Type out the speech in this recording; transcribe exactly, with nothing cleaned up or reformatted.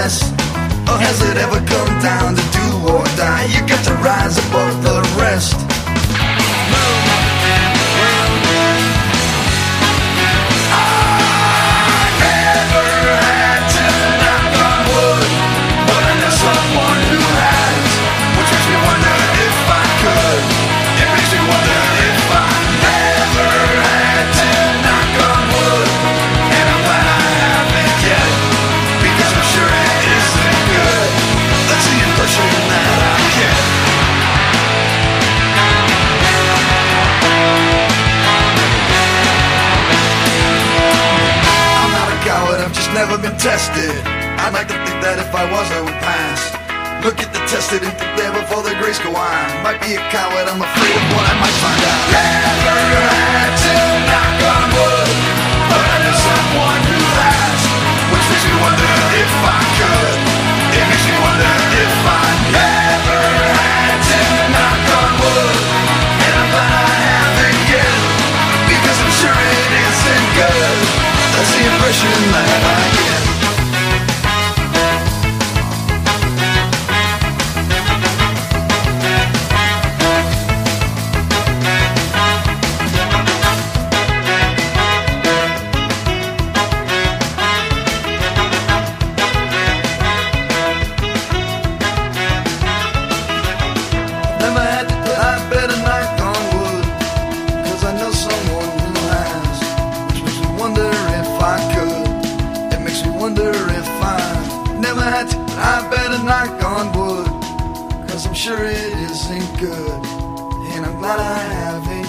less? Or has it ever come down to do or die? You got to rise above the rest. Never been tested. I'd like to think that if I was, I would pass. Look at the tested and think there before the grace go on. Might be a coward, I'm afraid of what I might find out. Never had to knock on wood, but I know someone who has, which makes me wonder if I could. It makes me wonder if I never had to knock on wood, and I'm glad I haven't yet, because I'm sure it isn't good. That's the impression that I get. Never had to, but I better knock on wood, 'cause I know someone who has, which makes me wonder if I could. It makes me wonder if I never had to, but I better knock on wood, 'cause I'm sure it isn't good, and I'm glad I haven't.